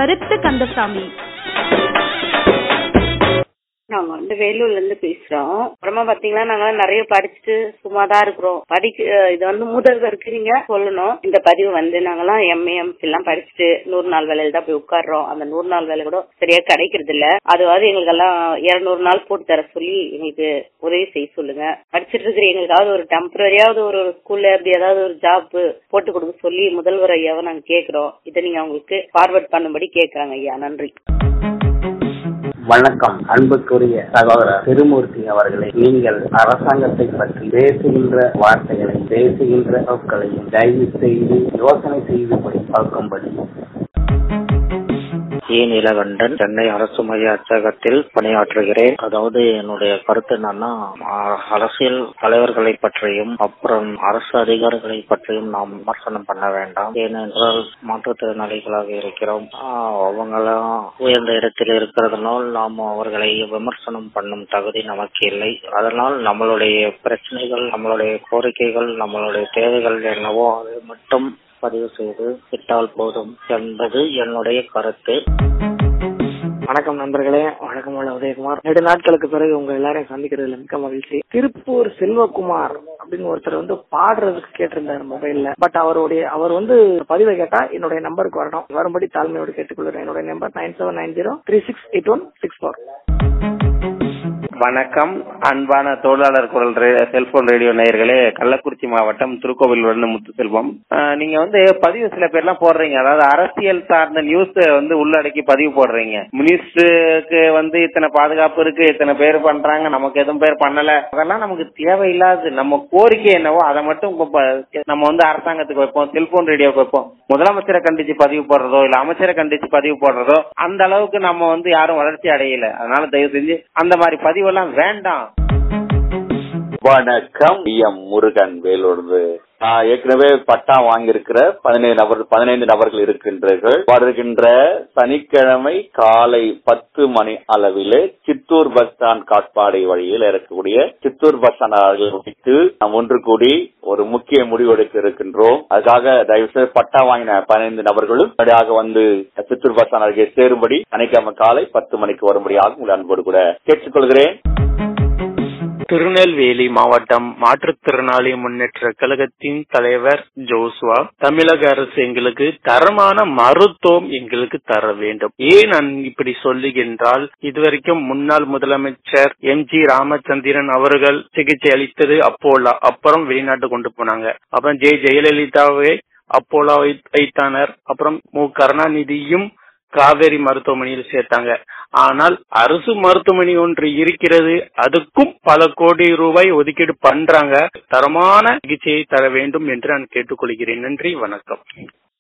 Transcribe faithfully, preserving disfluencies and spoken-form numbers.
கருத்து கந்தசாமி. நாங்க வந்து வேலூர்ல இருந்து பேசுறோம். அப்புறமா பாத்தீங்கன்னா நாங்க நிறைய படிச்சுட்டு சும்மாதான் இருக்கிறோம். படிக்க இது வந்து முதல்வருக்கு நீங்க சொல்லணும். இந்த பதிவு வந்து நாங்கெல்லாம் எம்ஏ எம்ஃபில் எல்லாம் படிச்சுட்டு நூறு நாள் வேலையில தான் போய் உட்காடுறோம். அந்த நூறு நாள் வேலை கூட சரியா கிடைக்கிறது இல்ல. அதுவாது எங்களுக்கு எல்லாம் இருநூறு நாள் போட்டு தர சொல்லி எங்களுக்கு உதவி செய்ய சொல்லுங்க. படிச்சுட்டு இருக்கிற எங்களுக்காவது ஒரு டெம்பரரியாவது ஒரு ஸ்கூல்ல அப்படி ஏதாவது ஒரு ஜாப் போட்டு கொடுக்க சொல்லி முதல்வர் ஐயாவை நாங்க கேட்கிறோம். இதை நீங்க அவங்களுக்கு ஃபார்வர்ட் பண்ணும்படி கேட்கறாங்க ஐயா. நன்றி. வணக்கம். அன்புக்குரிய சகோதரர் திருமூர்த்தி அவர்களே, நீங்கள் அரசாங்கத்தை பற்றி பேசுகின்ற வார்த்தைகளை பேசுகின்ற சொற்களையும் தயவு செய்து யோசனை செய்து பார்க்கும்படி. நீலகண்டன், சென்னை அரசு மைய அச்சகத்தில் பணியாற்றுகிறேன். அதாவது என்னுடைய கருத்து என்னன்னா, அரசியல் தலைவர்களை பற்றியும் அப்புறம் அரசு அதிகாரிகளை பற்றியும் நாம் விமர்சனம் பண்ண வேண்டாம். ஏனென்றால் மாற்றுத்திறனாளிகளாக இருக்கிறோம். அவங்களாம் உயர்ந்த இடத்தில் இருக்கிறதுனால் நாம் அவர்களை விமர்சனம் பண்ணும் தகுதி நமக்கு இல்லை. அதனால் நம்மளுடைய பிரச்சனைகள், நம்மளுடைய கோரிக்கைகள், நம்மளுடைய தேவைகள் என்னவோ அதை மட்டும் பதிவு செய்து விட்டால் போதும் என்பது என்னுடைய கருத்து. வணக்கம் நண்பர்களே, வணக்கம் உதயகுமார். ரெண்டு நாட்களுக்கு பிறகு உங்க எல்லாரையும் சந்திக்கிறதுல மிக்க மகிழ்ச்சி. திருப்பூர் செல்வகுமார் அப்படின்னு ஒருத்தர் வந்து பாடுறதுக்கு கேட்டிருந்தாரு மொபைல்ல. பட் அவருடைய அவர் வந்து பதிவை கேட்டா என்னுடைய நம்பருக்கு வரணும். வரும்படி தாழ்மையோடு கேட்டுக்கொள்கிறேன். என்னுடைய number nine seven nine zero three six eight one six four. வணக்கம் அன்பான தொழிலாளர் குரல் செல்போன் ரேடியோ நேயர்களே. கள்ளக்குறிச்சி மாவட்டம் திருக்கோவில் வந்து முத்துசெல்வம். நீங்க வந்து பதிவு சில பேர்லாம் போடுறீங்க, அதாவது அரசியல் சார்ந்த நியூஸ் வந்து உள்ளடக்கி பதிவு போடுறீங்க. மினிஸ்டருக்கு வந்து இத்தனை பாதுகாப்பு இருக்கு, இத்தனை பேர் பண்றாங்க, நமக்கு எதுவும் பேர் பண்ணல, அதெல்லாம் நமக்கு தேவையில்லாது. நம்ம கோரிக்கை என்னவோ அதை மட்டும் நம்ம வந்து அரசாங்கத்துக்கு வைப்போம், செல்போன் ரேடியோக்கு வைப்போம். முதலமைச்சரை கண்டிச்சு பதிவு போடுறதோ இல்ல அமைச்சரை கண்டிச்சு பதிவு போடுறதோ அந்த அளவுக்கு நம்ம வந்து யாரும் வளர்ச்சி அடையல. அதனால தயவு செஞ்சு அந்த மாதிரி பதிவு எல்லாம் வேண்டாம். வணக்கம், எம் முருகன், வேலூர்ந்து. நான் ஏற்கனவே பட்டா வாங்கியிருக்கிற பதினைந்து நபர் பதினைந்து நபர்கள் இருக்கின்றீர்கள். வருகின்ற சனிக்கிழமை காலை பத்து மணி அளவிலே சித்தூர் பஸ் ஸ்டாண்ட் காட்பாடி வழியில் இருக்கக்கூடிய சித்தூர் பஸ் ஸ்டாண்ட் முடித்து நாம் ஒன்று கூடி ஒரு முக்கிய முடிவெடுக்க இருக்கின்றோம். அதுக்காக தயவுசெய்து பட்டா வாங்கின பதினைந்து நபர்களும் சரியாக வந்து சித்தூர் பஸ் ஸ்டாண்ட் அருகே சேரும்படி சனிக்கிழமை காலை பத்து மணிக்கு வரும்படியாக உங்கள் அன்போடு கூட கேட்டுக்கொள்கிறேன். திருநெல்வேலி மாவட்டம் மாற்றுத்திறனாளி முன்னேற்ற கழகத்தின் தலைவர் ஜோசுவா. தமிழக அரசு எங்களுக்கு தரமான மருத்துவம் எங்களுக்கு தர வேண்டும். ஏன் நான் இப்படி சொல்லுகின்றால், இதுவரைக்கும் முன்னாள் முதலமைச்சர் எம் ஜி ராமச்சந்திரன் அவர்கள் சிகிச்சை அளித்தது அப்போலா, அப்புறம் வெளிநாட்டு கொண்டு போனாங்க. அப்புறம் ஜெ ஜெயலலிதாவை அப்போலா வைத்தனர். அப்புறம் மு கருணாநிதியும் காவேரி மருத்துவமனையில் சேர்த்தாங்க. ஆனால் அரசு மருத்துவமனை ஒன்று இருக்கிறது, அதுக்கும் பல கோடி ரூபாய் ஒதுக்கீடு பண்றாங்க. தரமான சிகிச்சையை தர வேண்டும் என்று நான் கேட்டுக்கொள்கிறேன். நன்றி, வணக்கம்.